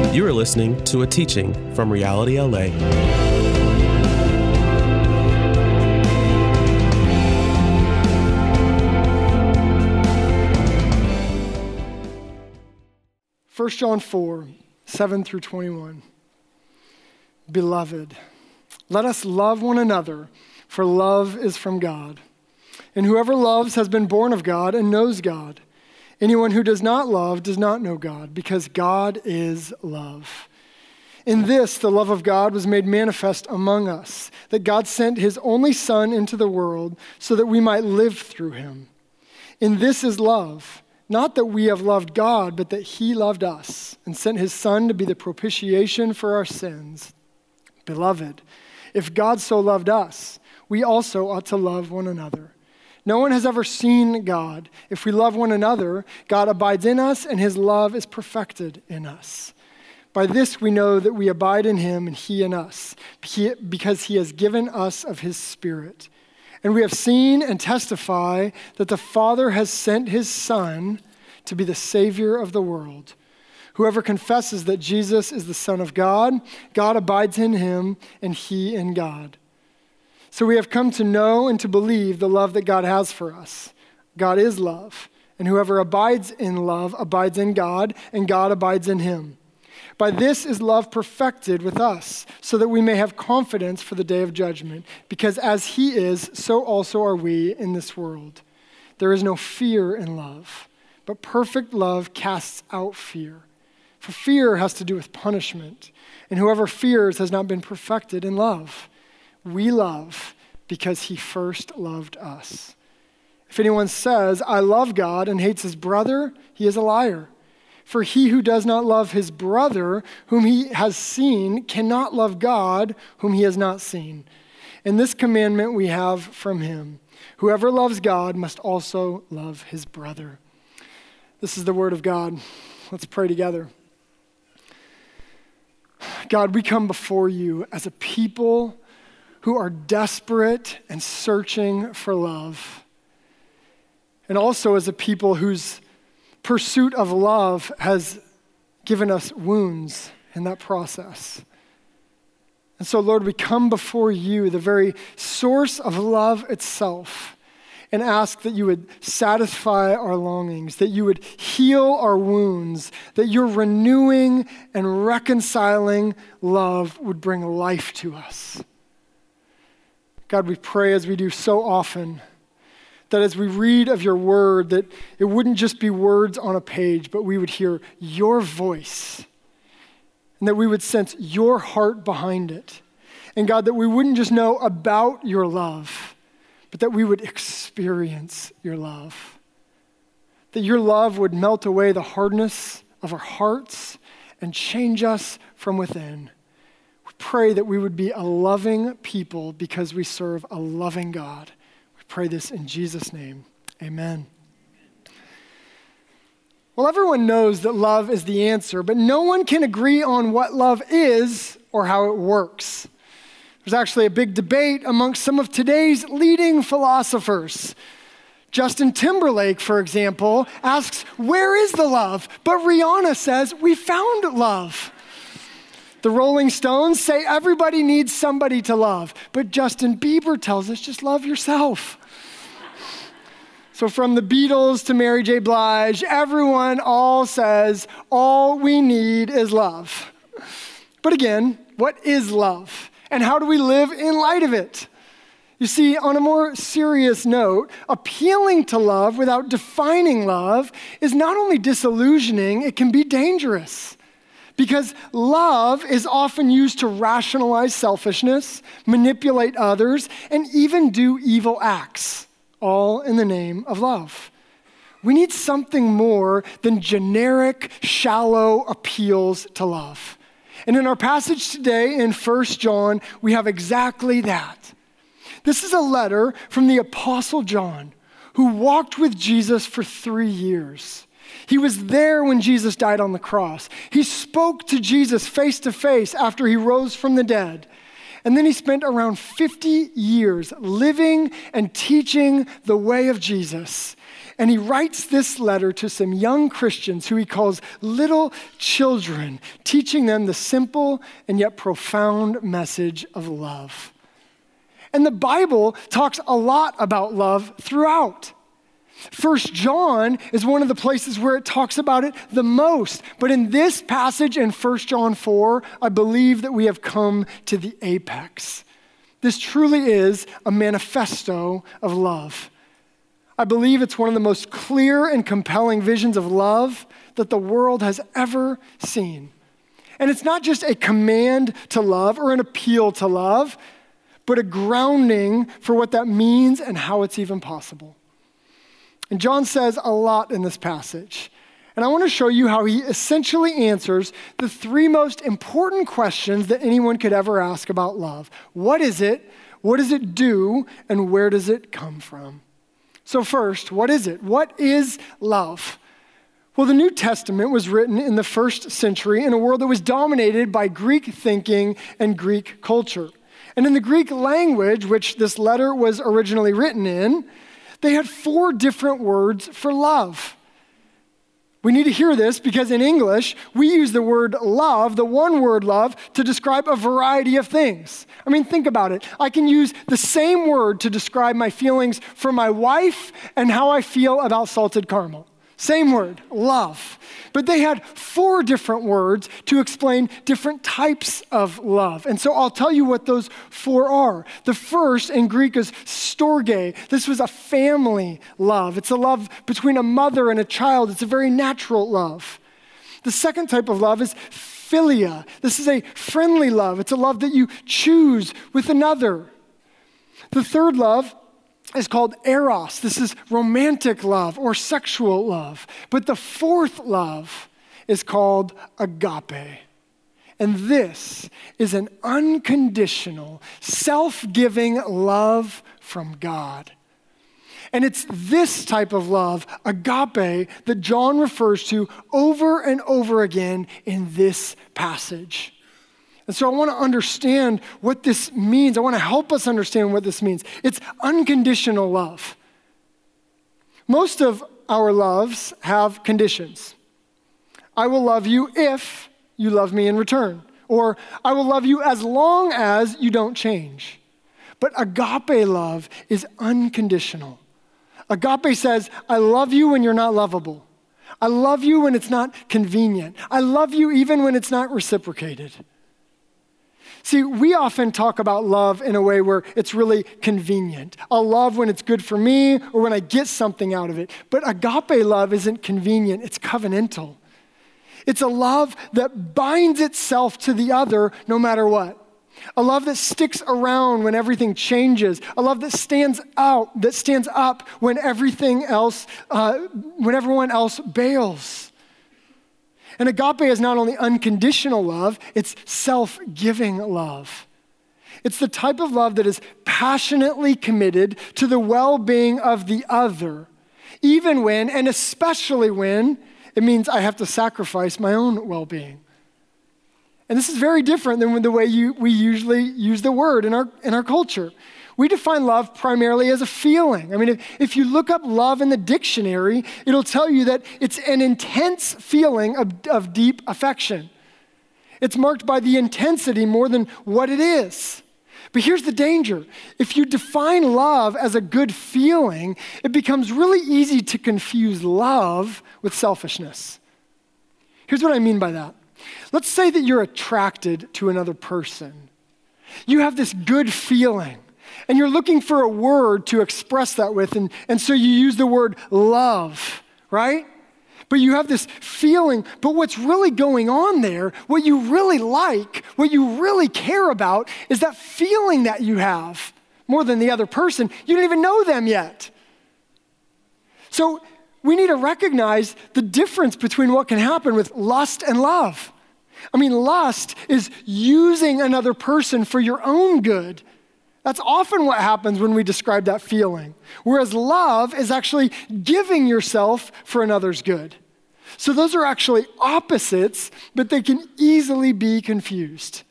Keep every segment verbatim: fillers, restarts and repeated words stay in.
You are listening to a teaching from Reality L A. First John four, seven through twenty-one. Beloved, let us love one another, for love is from God. And whoever loves has been born of God and knows God. Anyone who does not love does not know God, because God is love. In this, the love of God was made manifest among us, that God sent his only Son into the world so that we might live through him. In this is love, not that we have loved God, but that he loved us and sent his Son to be the propitiation for our sins. Beloved, if God so loved us, we also ought to love one another. No one has ever seen God. If we love one another, God abides in us and his love is perfected in us. By this we know that we abide in him and he in us, because he has given us of his Spirit. And we have seen and testify that the Father has sent his Son to be the Savior of the world. Whoever confesses that Jesus is the Son of God, God abides in him and he in God. So we have come to know and to believe the love that God has for us. God is love, and whoever abides in love abides in God, and God abides in him. By this is love perfected with us, so that we may have confidence for the day of judgment, because as he is, so also are we in this world. There is no fear in love, but perfect love casts out fear. For fear has to do with punishment, and whoever fears has not been perfected in love. We love because he first loved us. If anyone says, I love God and hates his brother, he is a liar. For he who does not love his brother, whom he has seen, cannot love God, whom he has not seen. And this commandment we have from him: whoever loves God must also love his brother. This is the word of God. Let's pray together. God, we come before you as a people who are desperate and searching for love, and also as a people whose pursuit of love has given us wounds in that process. And so, Lord, we come before you, the very source of love itself, and ask that you would satisfy our longings, that you would heal our wounds, that your renewing and reconciling love would bring life to us. God, we pray, as we do so often, that as we read of your word, that it wouldn't just be words on a page, but we would hear your voice, and that we would sense your heart behind it. And God, that we wouldn't just know about your love, but that we would experience your love. That your love would melt away the hardness of our hearts and change us from within. We pray that we would be a loving people because we serve a loving God. We pray this in Jesus' name. Amen. Well, everyone knows that love is the answer, but no one can agree on what love is or how it works. There's actually a big debate amongst some of today's leading philosophers. Justin Timberlake, for example, asks, where is the love? But Rihanna says, we found love. The Rolling Stones say everybody needs somebody to love, but Justin Bieber tells us just love yourself. So from the Beatles to Mary J. Blige, everyone all says all we need is love. But again, what is love? And how do we live in light of it? You see, on a more serious note, appealing to love without defining love is not only disillusioning, it can be dangerous. Because love is often used to rationalize selfishness, manipulate others, and even do evil acts, all in the name of love. We need something more than generic, shallow appeals to love. And in our passage today in First John, we have exactly that. This is a letter from the Apostle John, who walked with Jesus for three years. He was there when Jesus died on the cross. He spoke to Jesus face to face after he rose from the dead. And then he spent around fifty years living and teaching the way of Jesus. And he writes this letter to some young Christians who he calls little children, teaching them the simple and yet profound message of love. And the Bible talks a lot about love throughout. First John is one of the places where it talks about it the most. But in this passage in First John four, I believe that we have come to the apex. This truly is a manifesto of love. I believe it's one of the most clear and compelling visions of love that the world has ever seen. And it's not just a command to love or an appeal to love, but a grounding for what that means and how it's even possible. And John says a lot in this passage. And I want to show you how he essentially answers the three most important questions that anyone could ever ask about love. What is it? What does it do? And where does it come from? So first, what is it? What is love? Well, the New Testament was written in the first century in a world that was dominated by Greek thinking and Greek culture. And in the Greek language, which this letter was originally written in, they had four different words for love. We need to hear this because in English, we use the word love, the one word love, to describe a variety of things. I mean, think about it. I can use the same word to describe my feelings for my wife and how I feel about salted caramel. Same word, love. But they had four different words to explain different types of love. And so I'll tell you what those four are. The first in Greek is storge. This was a family love. It's a love between a mother and a child. It's a very natural love. The second type of love is philia. This is a friendly love. It's a love that you choose with another. The third love is called eros. This is romantic love or sexual love. But the fourth love is called agape. And this is an unconditional, self-giving love from God. And it's this type of love, agape, that John refers to over and over again in this passage. And so I want to understand what this means. I want to help us understand what this means. It's unconditional love. Most of our loves have conditions. I will love you if you love me in return. Or I will love you as long as you don't change. But agape love is unconditional. Agape says, I love you when you're not lovable. I love you when it's not convenient. I love you even when it's not reciprocated. See, we often talk about love in a way where it's really convenient. I'll love when it's good for me or when I get something out of it. But agape love isn't convenient, it's covenantal. It's a love that binds itself to the other no matter what. A love that sticks around when everything changes. A love that stands out, that stands up when everything else, uh, when everyone else bails. And agape is not only unconditional love, it's self-giving love. It's the type of love that is passionately committed to the well-being of the other, even when, and especially when, it means I have to sacrifice my own well-being. And this is very different than the way you, we usually use the word in our, in our culture. We define love primarily as a feeling. I mean, if, if you look up love in the dictionary, it'll tell you that it's an intense feeling of, of deep affection. It's marked by the intensity more than what it is. But here's the danger. If you define love as a good feeling, it becomes really easy to confuse love with selfishness. Here's what I mean by that. Let's say that you're attracted to another person. You have this good feeling. And you're looking for a word to express that with, and, and so you use the word love, right? But you have this feeling, but what's really going on there, what you really like, what you really care about is that feeling that you have more than the other person. You don't even know them yet. So we need to recognize the difference between what can happen with lust and love. I mean, lust is using another person for your own good. That's often what happens when we describe that feeling. Whereas love is actually giving yourself for another's good. So those are actually opposites, but they can easily be confused.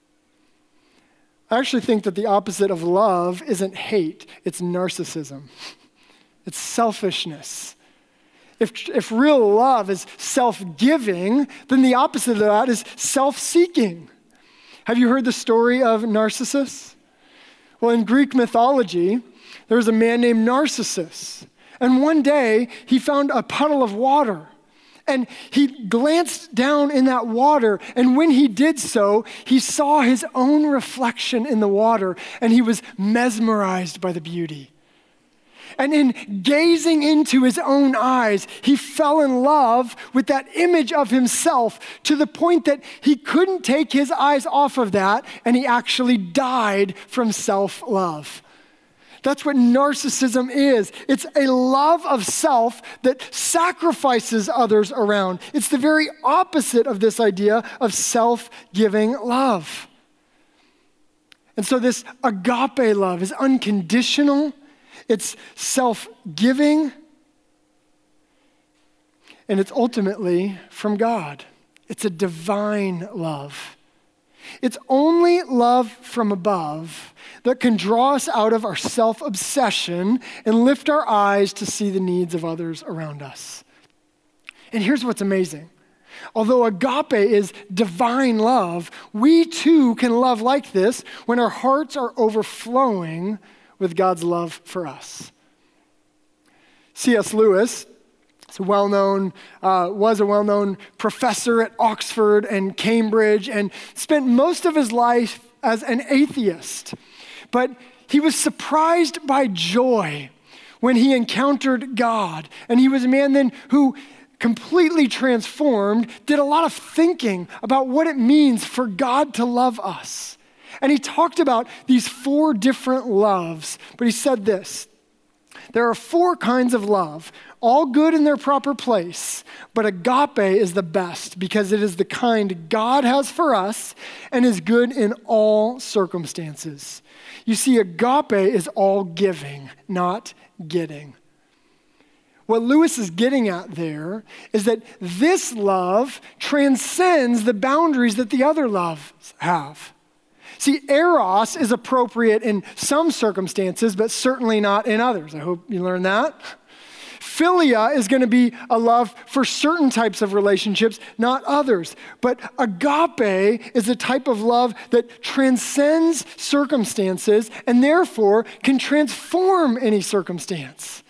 I actually think that the opposite of love isn't hate, it's narcissism. It's selfishness. If, if real love is self-giving, then the opposite of that is self-seeking. Have you heard the story of Narcissus? Well, in Greek mythology, there was a man named Narcissus. And one day, he found a puddle of water. And he glanced down in that water, and when he did so, he saw his own reflection in the water, and he was mesmerized by the beauty. And in gazing into his own eyes, he fell in love with that image of himself to the point that he couldn't take his eyes off of that, and he actually died from self-love. That's what narcissism is. It's a love of self that sacrifices others around. It's the very opposite of this idea of self-giving love. And so this agape love is unconditional, it's self-giving, and it's ultimately from God. It's a divine love. It's only love from above that can draw us out of our self-obsession and lift our eyes to see the needs of others around us. And here's what's amazing. Although agape is divine love, we too can love like this when our hearts are overflowing with God's love for us. C S Lewis is a well-known, uh, was a well-known professor at Oxford and Cambridge and spent most of his life as an atheist. But he was surprised by joy when he encountered God. And he was a man then who completely transformed, did a lot of thinking about what it means for God to love us. And he talked about these four different loves, but he said this: there are four kinds of love, all good in their proper place, but agape is the best because it is the kind God has for us and is good in all circumstances. You see, agape is all giving, not getting. What Lewis is getting at there is that this love transcends the boundaries that the other loves have. See, eros is appropriate in some circumstances, but certainly not in others. I hope you learned that. Philia is going to be a love for certain types of relationships, not others. But agape is a type of love that transcends circumstances and therefore can transform any circumstance.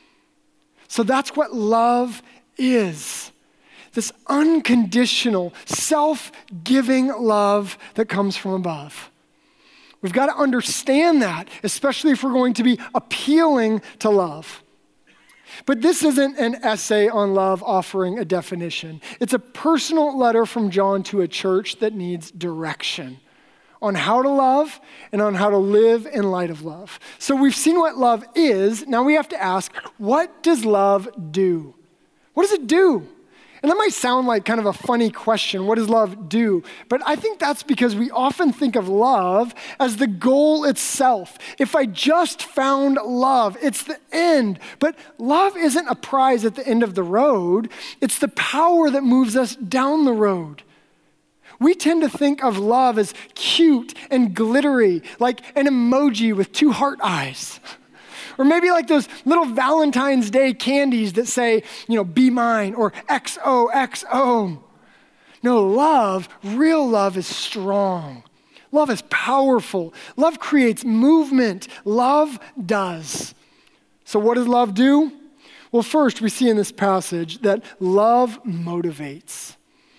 So that's what love is. This unconditional, self-giving love that comes from above. We've got to understand that, especially if we're going to be appealing to love. But this isn't an essay on love offering a definition. It's a personal letter from John to a church that needs direction on how to love and on how to live in light of love. So we've seen what love is. Now we have to ask, what does love do? What does it do? And that might sound like kind of a funny question. What does love do? But I think that's because we often think of love as the goal itself. If I just found love, it's the end. But love isn't a prize at the end of the road. It's the power that moves us down the road. We tend to think of love as cute and glittery, like an emoji with two heart eyes. Or maybe like those little Valentine's Day candies that say, you know, be mine or X O X O. No, love, real love is strong. Love is powerful. Love creates movement. Love does. So what does love do? Well, first we see in this passage that love motivates.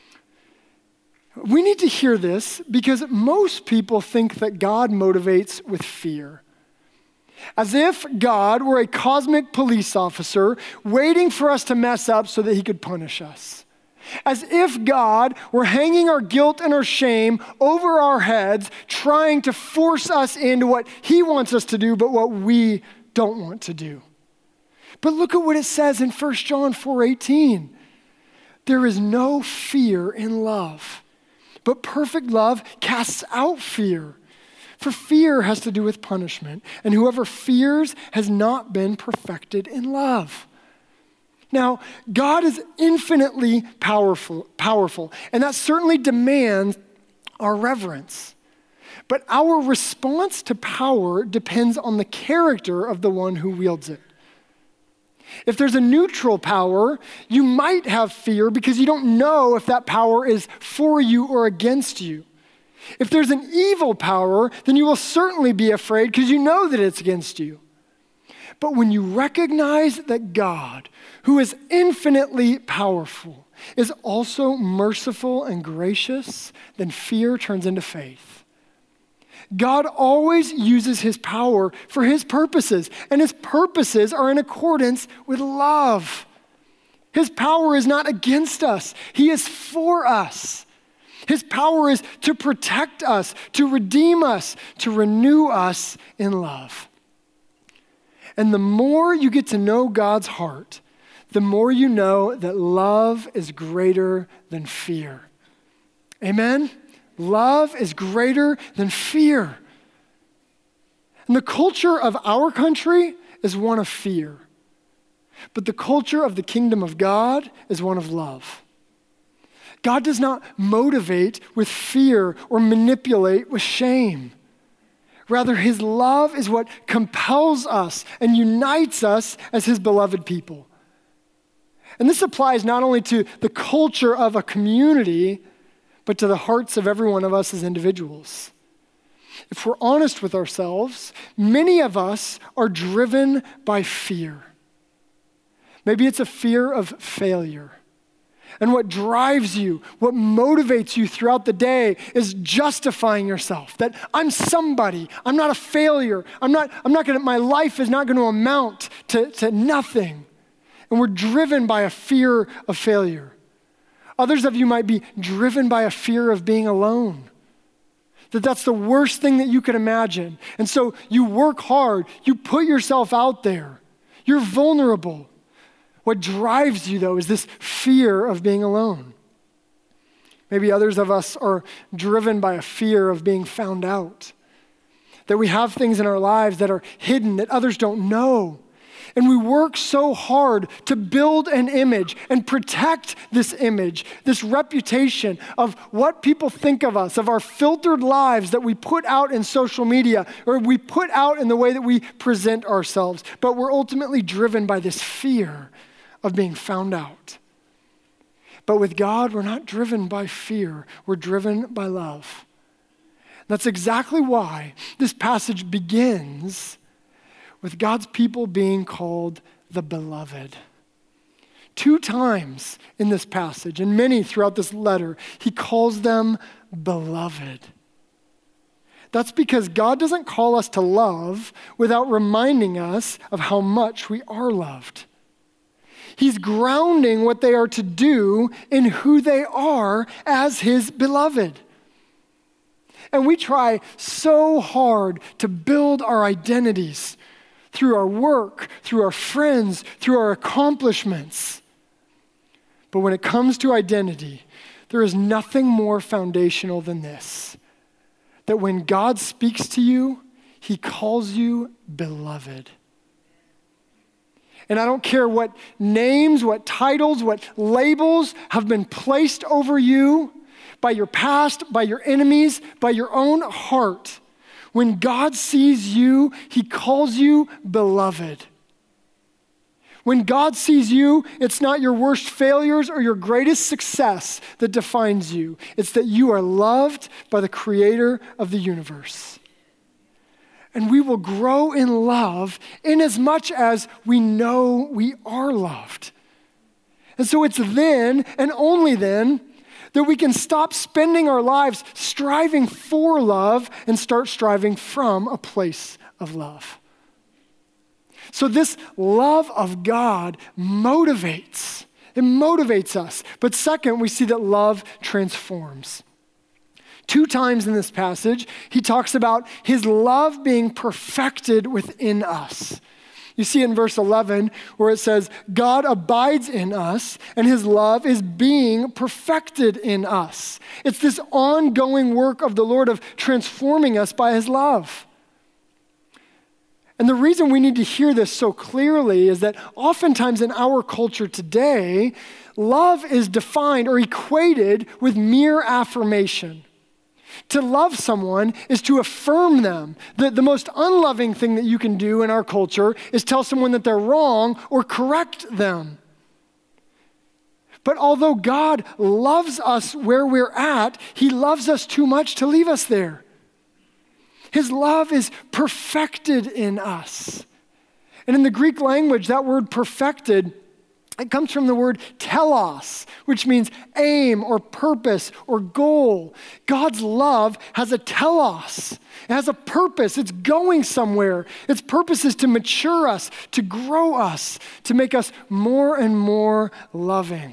We need to hear this because most people think that God motivates with fear. As if God were a cosmic police officer waiting for us to mess up so that he could punish us. As if God were hanging our guilt and our shame over our heads, trying to force us into what he wants us to do, but what we don't want to do. But look at what it says in First John four eighteen. There is no fear in love, but perfect love casts out fear. For fear has to do with punishment, and whoever fears has not been perfected in love. Now, God is infinitely powerful, powerful, and that certainly demands our reverence. But our response to power depends on the character of the one who wields it. If there's a neutral power, you might have fear because you don't know if that power is for you or against you. If there's an evil power, then you will certainly be afraid because you know that it's against you. But when you recognize that God, who is infinitely powerful, is also merciful and gracious, then fear turns into faith. God always uses his power for his purposes, and his purposes are in accordance with love. His power is not against us. He is for us. His power is to protect us, to redeem us, to renew us in love. And the more you get to know God's heart, the more you know that love is greater than fear. Amen? Love is greater than fear. And the culture of our country is one of fear. But the culture of the kingdom of God is one of love. God does not motivate with fear or manipulate with shame. Rather, his love is what compels us and unites us as his beloved people. And this applies not only to the culture of a community, but to the hearts of every one of us as individuals. If we're honest with ourselves, many of us are driven by fear. Maybe it's a fear of failure. And what drives you, what motivates you throughout the day is justifying yourself, that I'm somebody, I'm not a failure, I'm not, I'm not gonna, my life is not gonna amount to, to nothing. And we're driven by a fear of failure. Others of you might be driven by a fear of being alone, that that's the worst thing that you could imagine. And so you work hard, you put yourself out there, you're vulnerable. What drives you, though, is this fear of being alone. Maybe others of us are driven by a fear of being found out, that we have things in our lives that are hidden, that others don't know. And we work so hard to build an image and protect this image, this reputation of what people think of us, of our filtered lives that we put out in social media or we put out in the way that we present ourselves. But we're ultimately driven by this fear of being found out. But with God, we're not driven by fear. We're driven by love. That's exactly why this passage begins with God's people being called the beloved. Two times in this passage, and many throughout this letter, he calls them beloved. That's because God doesn't call us to love without reminding us of how much we are loved. He's grounding what they are to do in who they are as his beloved. And we try so hard to build our identities through our work, through our friends, through our accomplishments. But when it comes to identity, there is nothing more foundational than this, that when God speaks to you, he calls you beloved. And I don't care what names, what titles, what labels have been placed over you by your past, by your enemies, by your own heart. When God sees you, he calls you beloved. When God sees you, it's not your worst failures or your greatest success that defines you. It's that you are loved by the creator of the universe. And we will grow in love in as much as we know we are loved. And so it's then, and only then, that we can stop spending our lives striving for love and start striving from a place of love. So this love of God motivates. It motivates us. But second, we see that love transforms. Two times in this passage, he talks about his love being perfected within us. You see in verse eleven where it says, God abides in us and his love is being perfected in us. It's this ongoing work of the Lord of transforming us by his love. And the reason we need to hear this so clearly is that oftentimes in our culture today, love is defined or equated with mere affirmation. To love someone is to affirm them. The, the most unloving thing that you can do in our culture is tell someone that they're wrong or correct them. But although God loves us where we're at, he loves us too much to leave us there. His love is perfected in us. And in the Greek language, that word perfected, it comes from the word telos, which means aim or purpose or goal. God's love has a telos. It has a purpose. It's going somewhere. Its purpose is to mature us, to grow us, to make us more and more loving.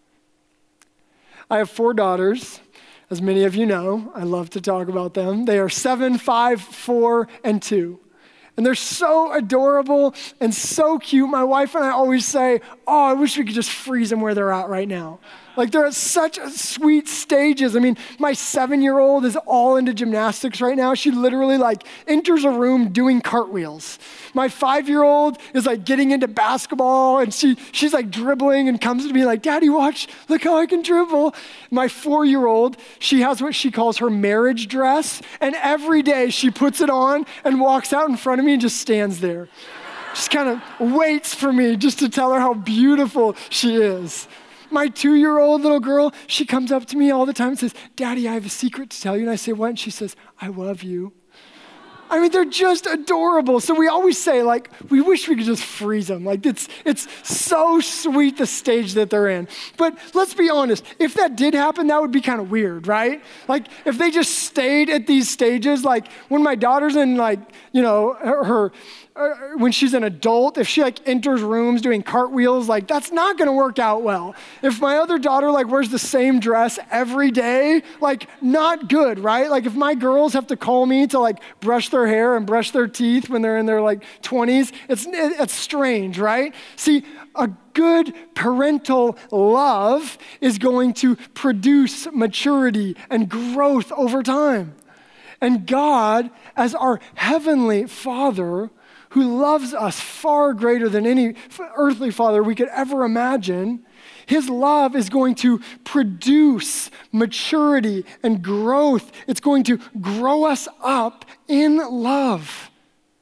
I have four daughters. As many of you know, I love to talk about them. They are seven, five, four, and two. And they're so adorable and so cute. My wife and I always say, oh, I wish we could just freeze them where they're at right now. Like they're at such sweet stages. I mean, my seven-year-old is all into gymnastics right now. She literally like enters a room doing cartwheels. My five-year-old is like getting into basketball and she she's like dribbling and comes to me like, Daddy, watch, look how I can dribble. My four-year-old, she has what she calls her marriage dress. And every day she puts it on and walks out in front of me and just stands there. Just kind of waits for me just to tell her how beautiful she is. My two-year-old little girl, she comes up to me all the time and says, Daddy, I have a secret to tell you. And I say, what? And she says, I love you. I mean, they're just adorable. So we always say, like, we wish we could just freeze them. Like, it's it's so sweet, the stage that they're in. But let's be honest. If that did happen, that would be kind of weird, right? Like, if they just stayed at these stages, like, when my daughter's in, like, you know, her, her uh, when she's an adult, if she, like, enters rooms doing cartwheels, like, that's not going to work out well. If my other daughter, like, wears the same dress every day, like, not good, right? Like, if my girls have to call me to, like, brush their hair and brush their teeth when they're in their like twenties, it's it's strange, right? See, a good parental love is going to produce maturity and growth over time. And God, as our heavenly Father, who loves us far greater than any earthly father we could ever imagine, his love is going to produce maturity and growth. It's going to grow us up in love.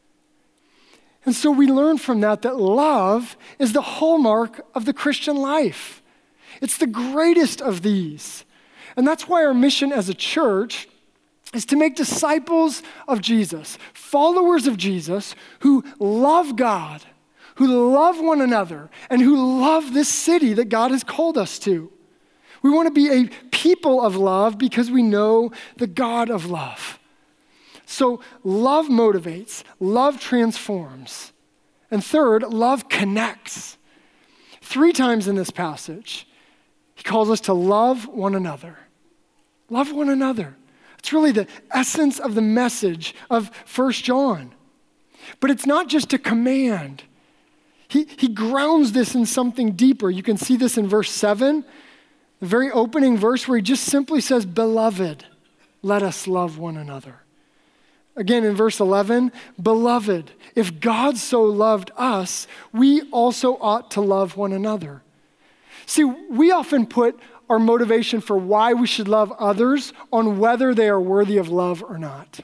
And so we learn from that that love is the hallmark of the Christian life. It's the greatest of these. And that's why our mission as a church is to make disciples of Jesus, followers of Jesus who love God, who love one another, and who love this city that God has called us to. We want to be a people of love because we know the God of love. So love motivates, love transforms. And third, love connects. Three times in this passage, he calls us to love one another. Love one another. It's really the essence of the message of First John. But it's not just a command. He, he grounds this in something deeper. You can see this in verse seven, the very opening verse where he just simply says, Beloved, let us love one another. Again, in verse eleven, Beloved, if God so loved us, we also ought to love one another. See, we often put our motivation for why we should love others on whether they are worthy of love or not.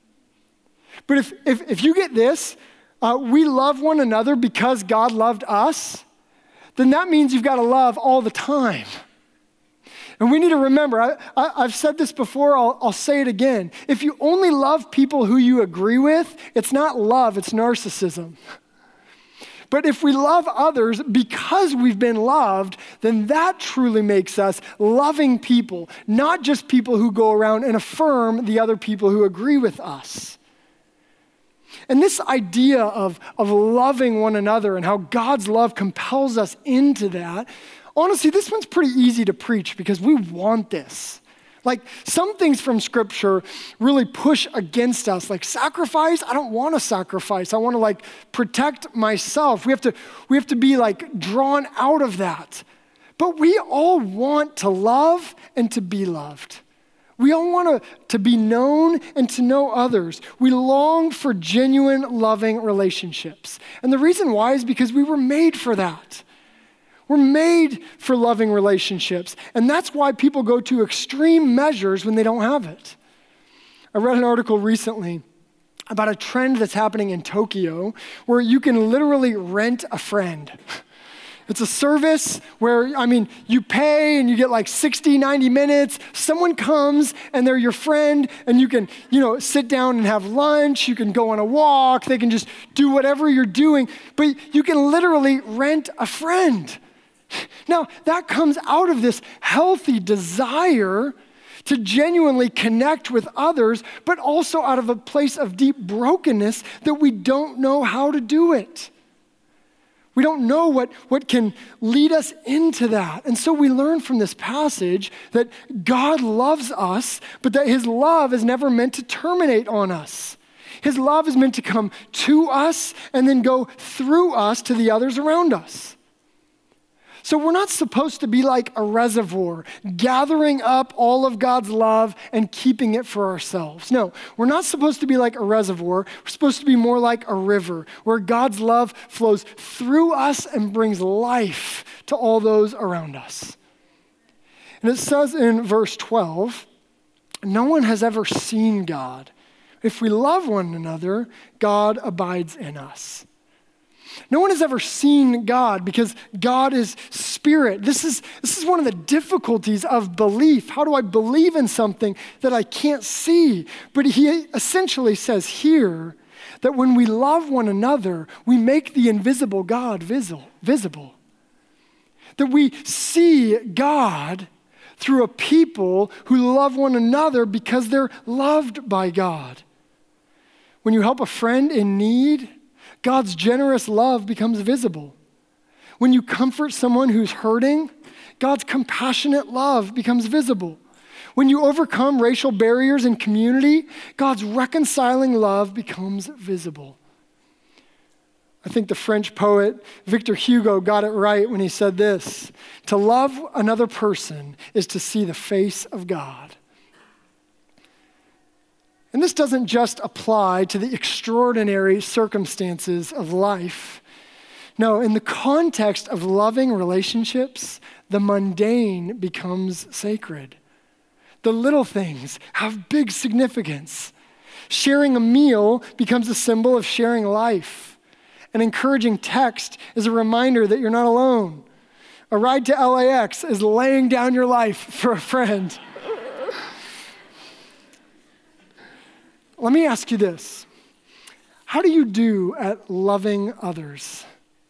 But if if, if you get this, Uh, we love one another because God loved us, then that means you've got to love all the time. And we need to remember, I, I, I've said this before, I'll, I'll say it again. If you only love people who you agree with, it's not love, it's narcissism. But if we love others because we've been loved, then that truly makes us loving people, not just people who go around and affirm the other people who agree with us. And this idea of, of loving one another and how God's love compels us into that, honestly, this one's pretty easy to preach because we want this. Like some things from Scripture really push against us, like sacrifice. I don't want to sacrifice. I want to like protect myself. We have to, we have to be like drawn out of that. But we all want to love and to be loved. We all want to, to be known and to know others. We long for genuine, loving relationships. And the reason why is because we were made for that. We're made for loving relationships. And that's why people go to extreme measures when they don't have it. I read an article recently about a trend that's happening in Tokyo where you can literally rent a friend. It's a service where, I mean, you pay and you get like sixty, ninety minutes. Someone comes and they're your friend and you can, you know, sit down and have lunch. You can go on a walk. They can just do whatever you're doing. But you can literally rent a friend. Now, that comes out of this healthy desire to genuinely connect with others, but also out of a place of deep brokenness that we don't know how to do it. We don't know what, what can lead us into that. And so we learn from this passage that God loves us, but that his love is never meant to terminate on us. His love is meant to come to us and then go through us to the others around us. So we're not supposed to be like a reservoir, gathering up all of God's love and keeping it for ourselves. No, we're not supposed to be like a reservoir. We're supposed to be more like a river, where God's love flows through us and brings life to all those around us. And it says in verse twelve, no one has ever seen God. If we love one another, God abides in us. No one has ever seen God because God is spirit. This is, this is one of the difficulties of belief. How do I believe in something that I can't see? But he essentially says here that when we love one another, we make the invisible God visible. That we see God through a people who love one another because they're loved by God. When you help a friend in need, God's generous love becomes visible. When you comfort someone who's hurting, God's compassionate love becomes visible. When you overcome racial barriers in community, God's reconciling love becomes visible. I think the French poet Victor Hugo got it right when he said this: to love another person is to see the face of God. And this doesn't just apply to the extraordinary circumstances of life. No, in the context of loving relationships, the mundane becomes sacred. The little things have big significance. Sharing a meal becomes a symbol of sharing life. An encouraging text is a reminder that you're not alone. A ride to L A X is laying down your life for a friend. Let me ask you this. How do you do at loving others?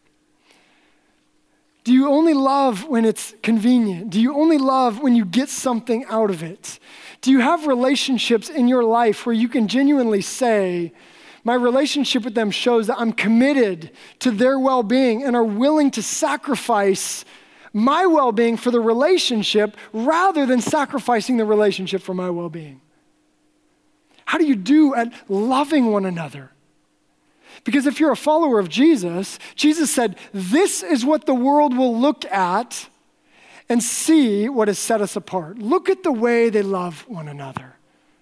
Do you only love when it's convenient? Do you only love when you get something out of it? Do you have relationships in your life where you can genuinely say, my relationship with them shows that I'm committed to their well-being and are willing to sacrifice my well-being for the relationship rather than sacrificing the relationship for my well-being? How do you do at loving one another? Because if you're a follower of Jesus, Jesus said, this is what the world will look at and see what has set us apart. Look at the way they love one another.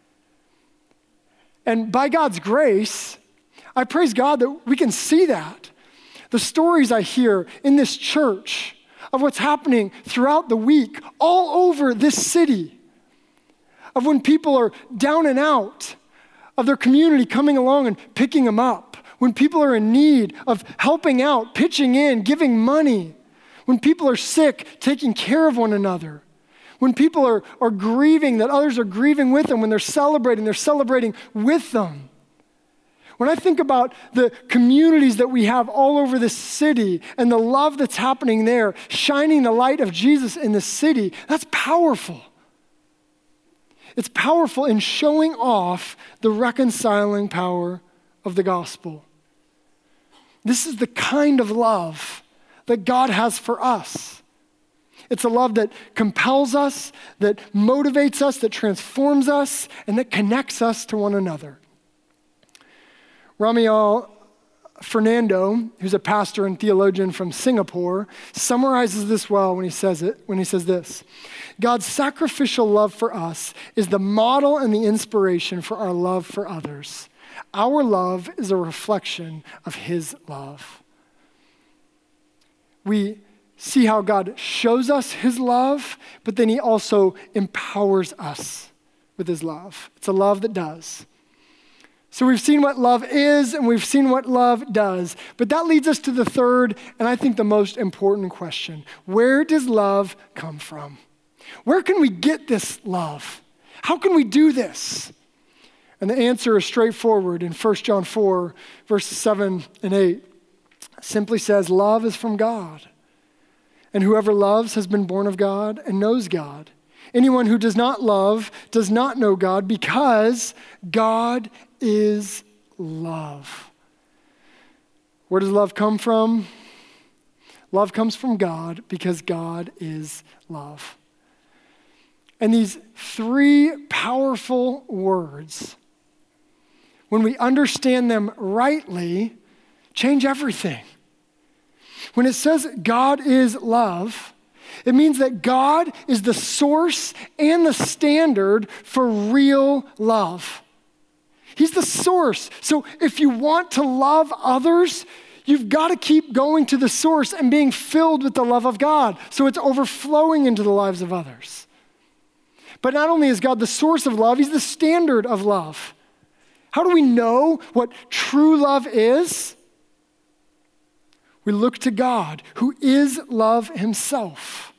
And by God's grace, I praise God that we can see that. The stories I hear in this church of what's happening throughout the week all over this city, of when people are down and out, of their community coming along and picking them up, when people are in need of helping out, pitching in, giving money, when people are sick, taking care of one another, when people are, are grieving, that others are grieving with them, when they're celebrating, they're celebrating with them. When I think about the communities that we have all over this city and the love that's happening there, shining the light of Jesus in the city, that's powerful. It's powerful in showing off the reconciling power of the gospel. This is the kind of love that God has for us. It's a love that compels us, that motivates us, that transforms us, and that connects us to one another. Ramiel Fernando, who's a pastor and theologian from Singapore, summarizes this well when he says it, when he says this: God's sacrificial love for us is the model and the inspiration for our love for others. Our love is a reflection of his love. We see how God shows us his love, but then he also empowers us with his love. It's a love that does. So we've seen what love is and we've seen what love does. But that leads us to the third and I think the most important question. Where does love come from? Where can we get this love? How can we do this? And the answer is straightforward in First John four, verses seven and eight. It simply says, love is from God. And whoever loves has been born of God and knows God. Anyone who does not love does not know God because God is love. Where does love come from? Love comes from God because God is love. And these three powerful words, when we understand them rightly, change everything. When it says God is love, it means that God is the source and the standard for real love. He's the source. So if you want to love others, you've got to keep going to the source and being filled with the love of God so it's overflowing into the lives of others. But not only is God the source of love, he's the standard of love. How do we know what true love is? We look to God, who is love himself.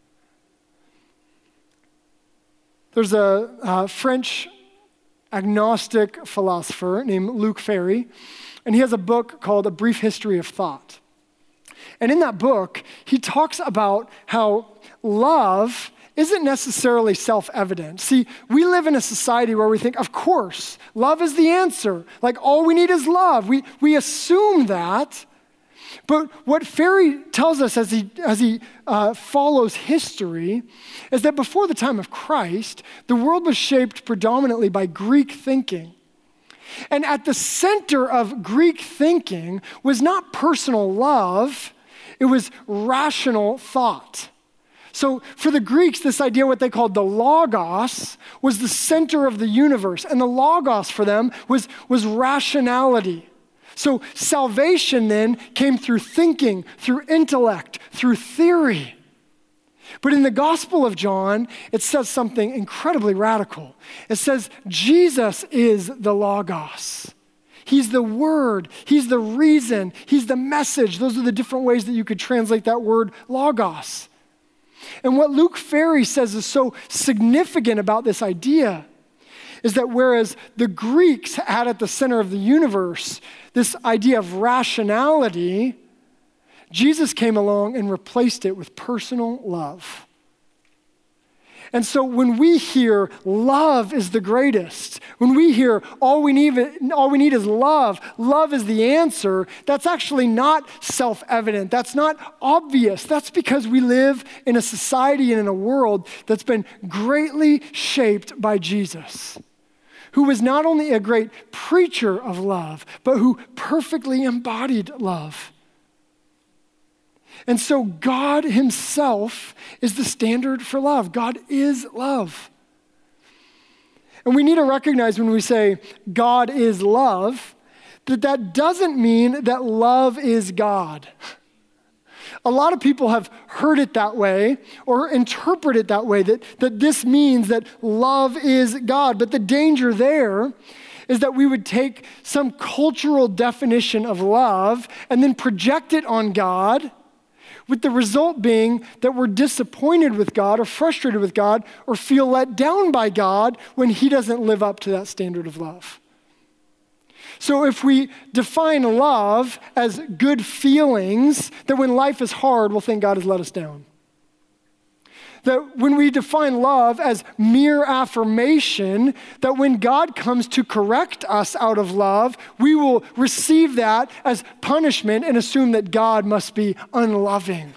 There's a, a French agnostic philosopher named Luc Ferry, and he has a book called A Brief History of Thought. And in that book, he talks about how love isn't necessarily self-evident. See, we live in a society where we think, of course, love is the answer. Like, all we need is love. We, we assume that. But what Ferry tells us as he, as he uh, follows history is that before the time of Christ, the world was shaped predominantly by Greek thinking. And at the center of Greek thinking was not personal love, it was rational thought. So for the Greeks, this idea, what they called the logos, was the center of the universe. And the logos for them was, was rationality. So salvation then came through thinking, through intellect, through theory. But in the Gospel of John, it says something incredibly radical. It says Jesus is the logos. He's the word, he's the reason, he's the message. Those are the different ways that you could translate that word logos. And what Luc Ferry says is so significant about this idea is that whereas the Greeks had at the center of the universe this idea of rationality, Jesus came along and replaced it with personal love. And so when we hear love is the greatest, when we hear all we need, all we need is love, love is the answer, that's actually not self-evident. That's not obvious. That's because we live in a society and in a world that's been greatly shaped by Jesus, who was not only a great preacher of love, but who perfectly embodied love. And so God himself is the standard for love. God is love. And we need to recognize when we say God is love, that that doesn't mean that love is God. A lot of people have heard it that way or interpret it that way, that, that this means that love is God. But the danger there is that we would take some cultural definition of love and then project it on God, with the result being that we're disappointed with God or frustrated with God or feel let down by God when he doesn't live up to that standard of love. So if we define love as good feelings, that when life is hard, we'll think God has let us down. That when we define love as mere affirmation, that when God comes to correct us out of love, we will receive that as punishment and assume that God must be unloving.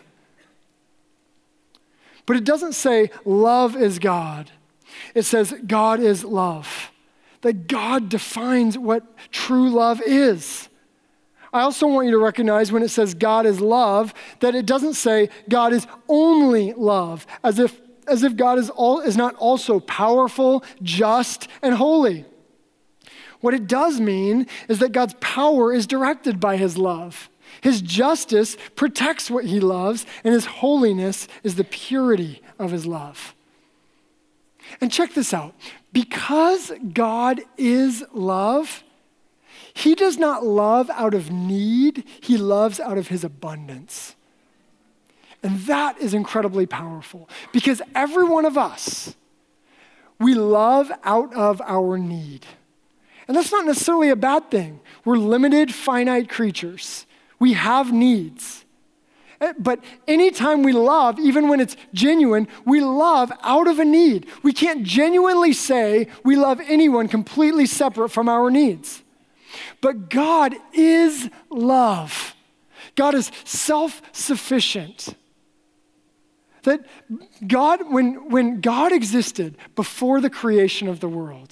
But it doesn't say love is God. It says God is love. That God defines what true love is. I also want you to recognize when it says God is love, that it doesn't say God is only love, as if, as if God is, all, is not also powerful, just, and holy. What it does mean is that God's power is directed by his love. His justice protects what he loves, and his holiness is the purity of his love. And check this out. Because God is love, he does not love out of need, he loves out of his abundance. And that is incredibly powerful because every one of us, we love out of our need. And that's not necessarily a bad thing. We're limited, finite creatures. We have needs. But anytime we love, even when it's genuine, we love out of a need. We can't genuinely say we love anyone completely separate from our needs. But God is love. God is self-sufficient. That God, when, when God existed before the creation of the world,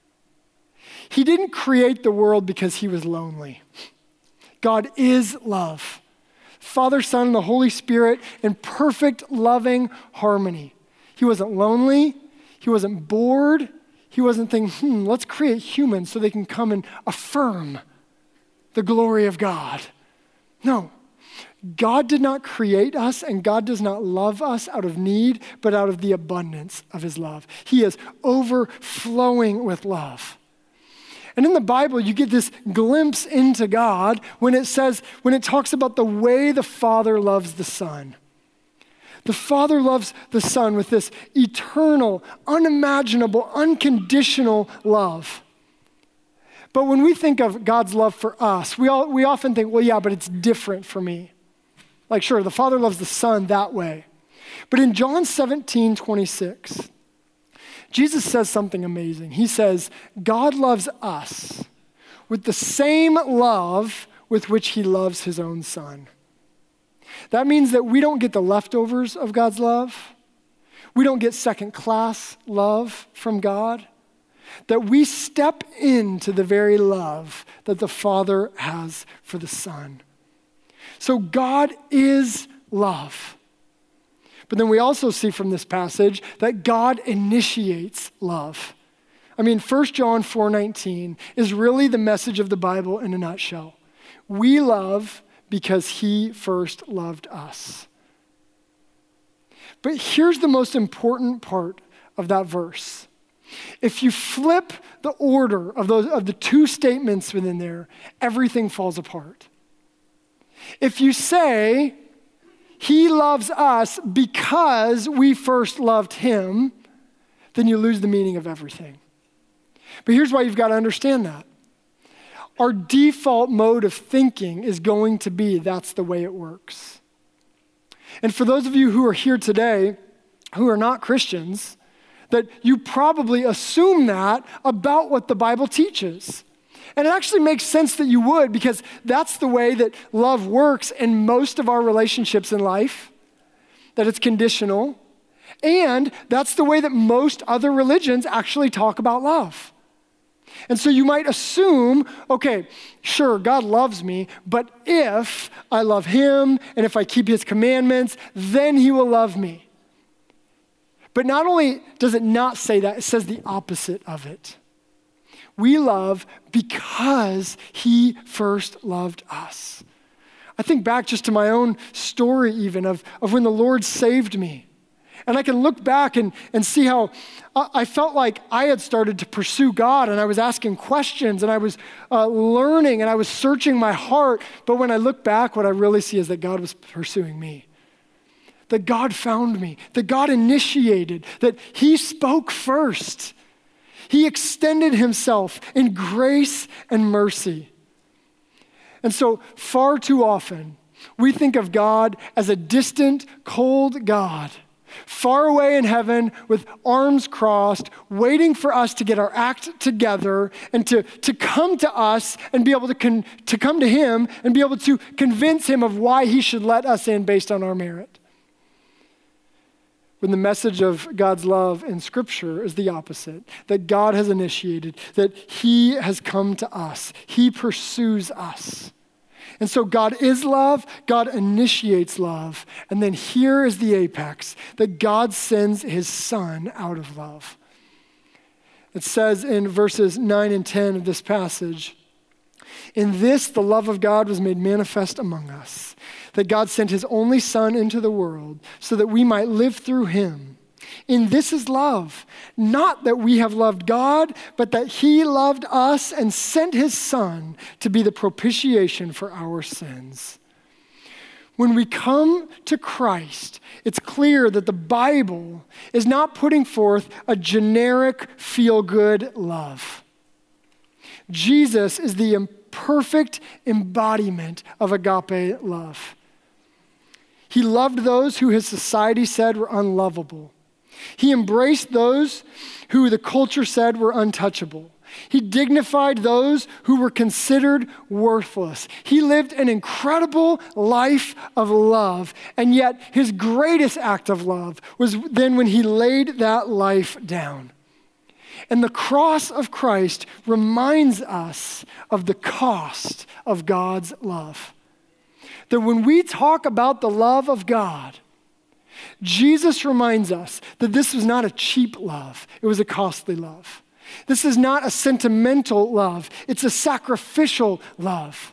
he didn't create the world because he was lonely. God is love. Father, Son, and the Holy Spirit in perfect, loving harmony. He wasn't lonely. He wasn't bored. He wasn't thinking, hmm, let's create humans so they can come and affirm the glory of God. No. God did not create us, and God does not love us out of need, but out of the abundance of his love. He is overflowing with love. And in the Bible, you get this glimpse into God when it says, when it talks about the way the Father loves the Son. The Father loves the Son with this eternal, unimaginable, unconditional love. But when we think of God's love for us, we all, we often think, well, yeah, but it's different for me. Like, sure, the Father loves the Son that way. But in John seventeen twenty-six, Jesus says something amazing. He says, God loves us with the same love with which he loves his own Son. That means that we don't get the leftovers of God's love. We don't get second-class love from God. That we step into the very love that the Father has for the Son. So God is love. But then we also see from this passage that God initiates love. I mean, First John four nineteen is really the message of the Bible in a nutshell. We love because he first loved us. But here's the most important part of that verse. If you flip the order of those of the two statements within there, everything falls apart. If you say, he loves us because we first loved him, then you lose the meaning of everything. But here's why you've got to understand that. Our default mode of thinking is going to be that's the way it works. And for those of you who are here today who are not Christians, that you probably assume that about what the Bible teaches. And it actually makes sense that you would, because that's the way that love works in most of our relationships in life, that it's conditional. And that's the way that most other religions actually talk about love. And so you might assume, okay, sure, God loves me, but if I love him and if I keep his commandments, then he will love me. But not only does it not say that, it says the opposite of it. We love because he first loved us. I think back just to my own story even of, of when the Lord saved me. And I can look back and, and see how I felt like I had started to pursue God, and I was asking questions, and I was uh, learning, and I was searching my heart. But when I look back, what I really see is that God was pursuing me. That God found me, that God initiated, that he spoke first. He extended himself in grace and mercy. And so far too often, we think of God as a distant, cold God, far away in heaven with arms crossed, waiting for us to get our act together and to, to come to us and be able to, con, to come to him and be able to convince him of why he should let us in based on our merit. When the message of God's love in Scripture is the opposite, that God has initiated, that he has come to us, he pursues us. And so God is love, God initiates love, and then here is the apex, that God sends his Son out of love. It says in verses nine and ten of this passage, in this the love of God was made manifest among us, that God sent his only Son into the world so that we might live through him. In this is love, not that we have loved God, but that he loved us and sent his Son to be the propitiation for our sins. When we come to Christ, it's clear that the Bible is not putting forth a generic feel-good love. Jesus is the perfect embodiment of agape love. He loved those who his society said were unlovable. He embraced those who the culture said were untouchable. He dignified those who were considered worthless. He lived an incredible life of love, and yet his greatest act of love was then when he laid that life down. And the cross of Christ reminds us of the cost of God's love. That when we talk about the love of God, Jesus reminds us that this was not a cheap love, it was a costly love. This is not a sentimental love, it's a sacrificial love.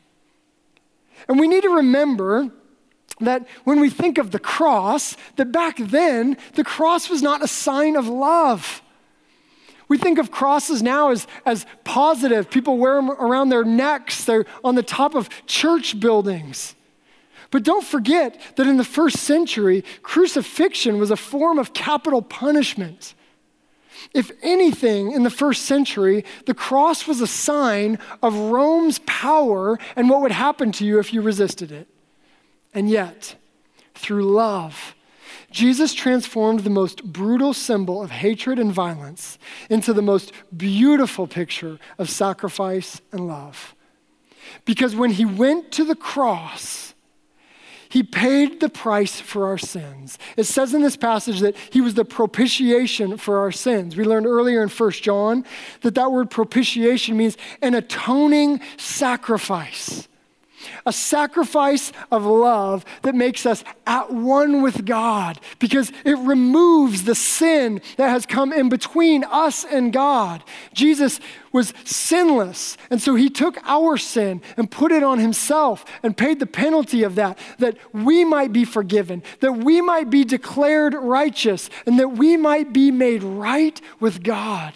And we need to remember that when we think of the cross, that back then, the cross was not a sign of love. We think of crosses now as, as positive. People wear them around their necks. They're on the top of church buildings. But don't forget that in the first century, crucifixion was a form of capital punishment. If anything, in the first century, the cross was a sign of Rome's power and what would happen to you if you resisted it. And yet, through love, Jesus transformed the most brutal symbol of hatred and violence into the most beautiful picture of sacrifice and love. Because when he went to the cross, he paid the price for our sins. It says in this passage that he was the propitiation for our sins. We learned earlier in First John that that word propitiation means an atoning sacrifice. A sacrifice of love that makes us at one with God because it removes the sin that has come in between us and God. Jesus was sinless, and so he took our sin and put it on himself and paid the penalty of that, that we might be forgiven, that we might be declared righteous, and that we might be made right with God.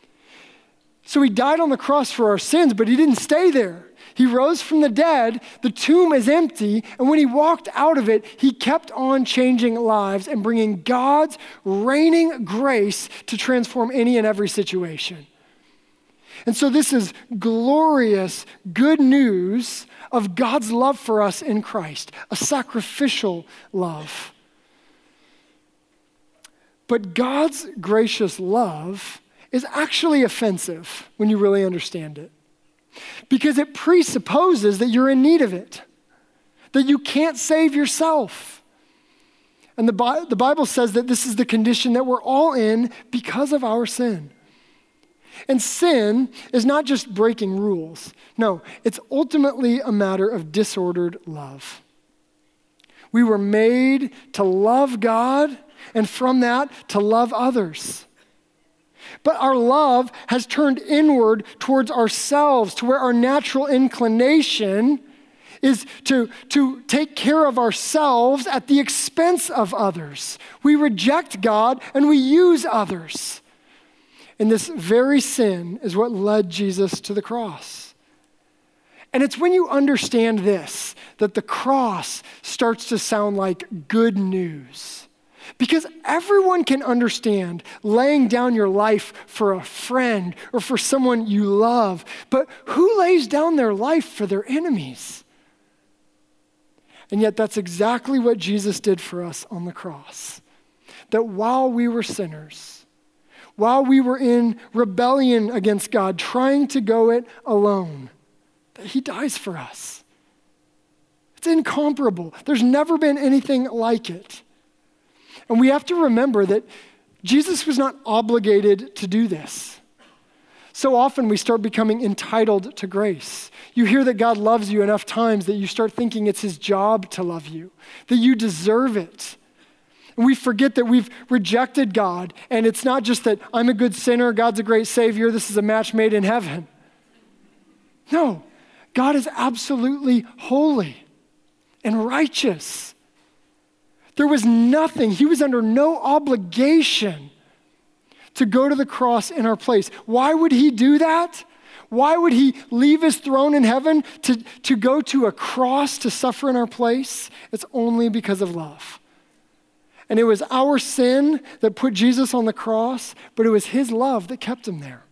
So he died on the cross for our sins, but he didn't stay there. He rose from the dead, the tomb is empty, and when he walked out of it, he kept on changing lives and bringing God's reigning grace to transform any and every situation. And so this is glorious, good news of God's love for us in Christ, a sacrificial love. But God's gracious love is actually offensive when you really understand it. Because it presupposes that you're in need of it, that you can't save yourself. And the, Bi- the Bible says that this is the condition that we're all in because of our sin. And sin is not just breaking rules. No, it's ultimately a matter of disordered love. We were made to love God, and from that, to love others. But our love has turned inward towards ourselves, to where our natural inclination is to, to take care of ourselves at the expense of others. We reject God and we use others. And this very sin is what led Jesus to the cross. And it's when you understand this that the cross starts to sound like good news. Because everyone can understand laying down your life for a friend or for someone you love, but who lays down their life for their enemies? And yet that's exactly what Jesus did for us on the cross. That while we were sinners, while we were in rebellion against God, trying to go it alone, that he dies for us. It's incomparable. There's never been anything like it. And we have to remember that Jesus was not obligated to do this. So often we start becoming entitled to grace. You hear that God loves you enough times that you start thinking it's his job to love you, that you deserve it. And we forget that we've rejected God, and it's not just that I'm a good sinner, God's a great savior, this is a match made in heaven. No, God is absolutely holy and righteous. There was nothing. He was under no obligation to go to the cross in our place. Why would he do that? Why would he leave his throne in heaven to, to go to a cross to suffer in our place? It's only because of love. And it was our sin that put Jesus on the cross, but it was his love that kept him there.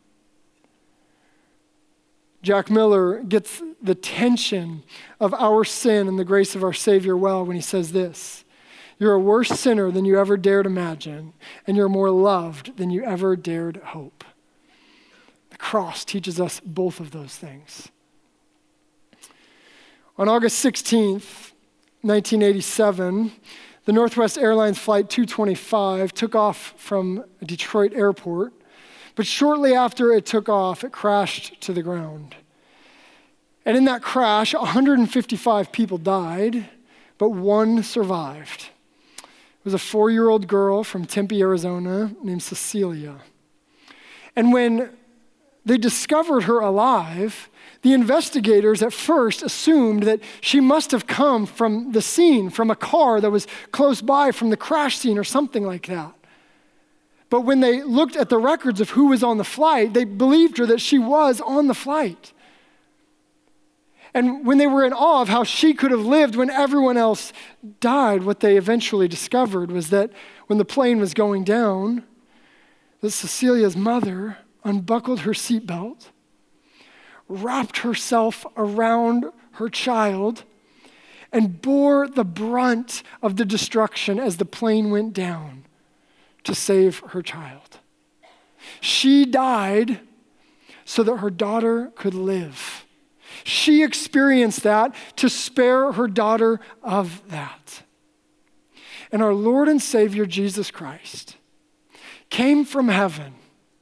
Jack Miller gets the tension of our sin and the grace of our Savior well when he says this: you're a worse sinner than you ever dared imagine, and you're more loved than you ever dared hope. The cross teaches us both of those things. On August sixteenth, nineteen eighty-seven, the Northwest Airlines Flight two twenty-five took off from Detroit Airport, but shortly after it took off, it crashed to the ground. And in that crash, one hundred fifty-five people died, but one survived. It was a four-year-old girl from Tempe, Arizona, named Cecilia. And when they discovered her alive, the investigators at first assumed that she must have come from the scene, from a car that was close by, from the crash scene or something like that. But when they looked at the records of who was on the flight, they believed her that she was on the flight. And when they were in awe of how she could have lived when everyone else died, what they eventually discovered was that when the plane was going down, that Cecilia's mother unbuckled her seatbelt, wrapped herself around her child, and bore the brunt of the destruction as the plane went down to save her child. She died so that her daughter could live. She experienced that to spare her daughter of that. And our Lord and Savior Jesus Christ came from heaven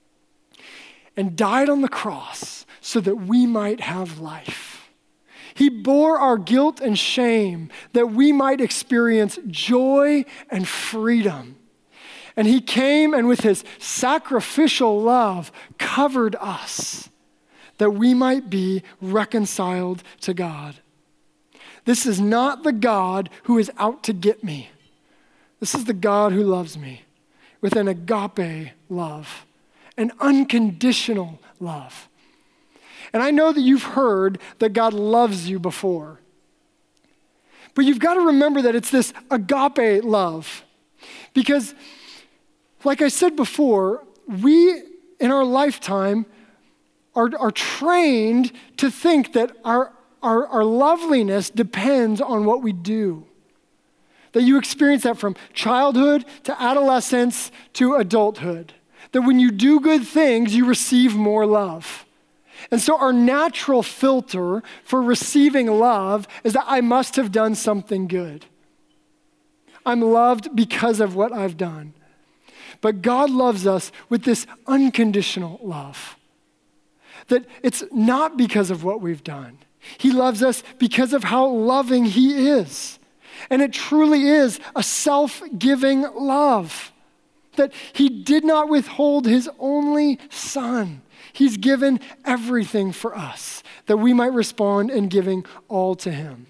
and died on the cross so that we might have life. He bore our guilt and shame that we might experience joy and freedom. And he came and with his sacrificial love covered us that we might be reconciled to God. This is not the God who is out to get me. This is the God who loves me with an agape love, an unconditional love. And I know that you've heard that God loves you before. But you've got to remember that it's this agape love. Because, like I said before, we in our lifetime are, are trained to think that our, our, our loveliness depends on what we do. That you experience that from childhood to adolescence to adulthood. That when you do good things, you receive more love. And so our natural filter for receiving love is that I must have done something good. I'm loved because of what I've done. But God loves us with this unconditional love. That it's not because of what we've done. He loves us because of how loving he is. And it truly is a self-giving love. That he did not withhold his only son. He's given everything for us, that we might respond in giving all to him.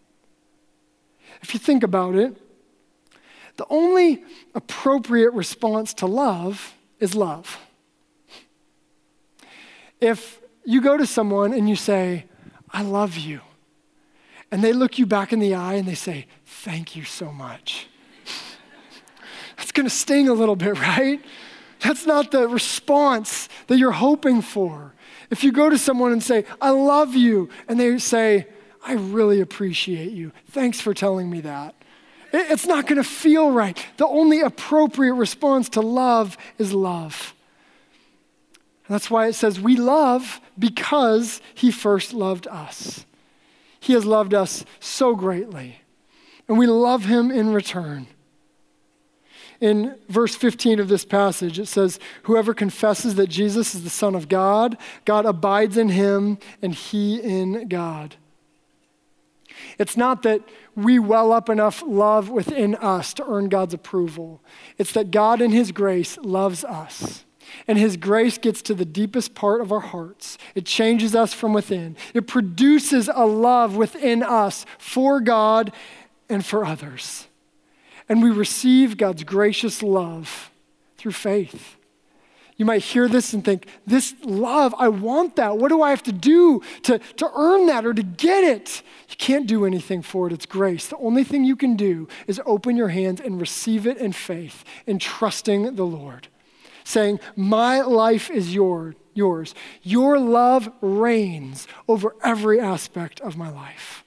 If you think about it, the only appropriate response to love is love. If you go to someone and you say, I love you, and they look you back in the eye and they say, thank you so much. That's gonna sting a little bit, right? That's not the response that you're hoping for. If you go to someone and say, I love you, and they say, I really appreciate you. Thanks for telling me that. It's not gonna feel right. The only appropriate response to love is love. And that's why it says we love because he first loved us. He has loved us so greatly, and we love him in return. In verse fifteen of this passage, it says, whoever confesses that Jesus is the Son of God, God abides in him and he in God. It's not that we well up enough love within us to earn God's approval. It's that God in his grace loves us. And his grace gets to the deepest part of our hearts. It changes us from within. It produces a love within us for God and for others. And we receive God's gracious love through faith. You might hear this and think, this love, I want that. What do I have to do to, to earn that or to get it? You can't do anything for it. It's grace. The only thing you can do is open your hands and receive it in faith, in trusting the Lord, saying, my life is your, yours. Your love reigns over every aspect of my life.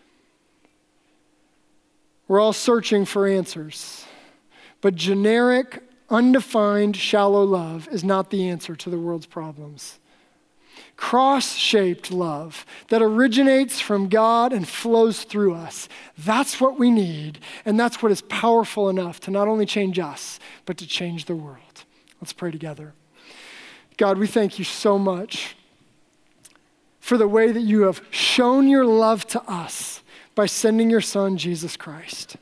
We're all searching for answers, but generic, undefined, shallow love is not the answer to the world's problems. Cross-shaped love that originates from God and flows through us, that's what we need, and that's what is powerful enough to not only change us, but to change the world. Let's pray together. God, we thank you so much for the way that you have shown your love to us by sending your Son, Jesus Christ.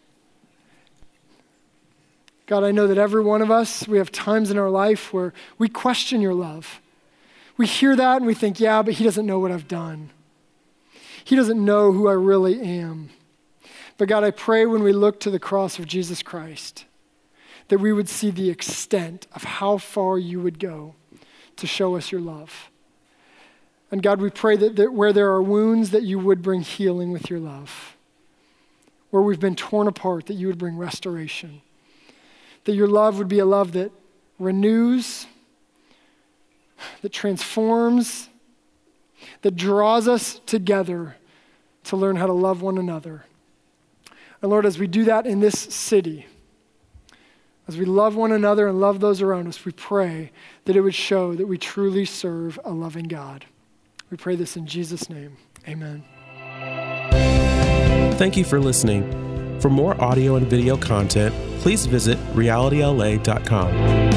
God, I know that every one of us, we have times in our life where we question your love. We hear that and we think, yeah, but he doesn't know what I've done. He doesn't know who I really am. But God, I pray when we look to the cross of Jesus Christ, that we would see the extent of how far you would go to show us your love. And God, we pray that, that where there are wounds, that you would bring healing with your love. Where we've been torn apart, that you would bring restoration. That your love would be a love that renews, that transforms, that draws us together to learn how to love one another. And Lord, as we do that in this city, as we love one another and love those around us, we pray that it would show that we truly serve a loving God. We pray this in Jesus' name. Amen. Thank you for listening. For more audio and video content, please visit reality L A dot com.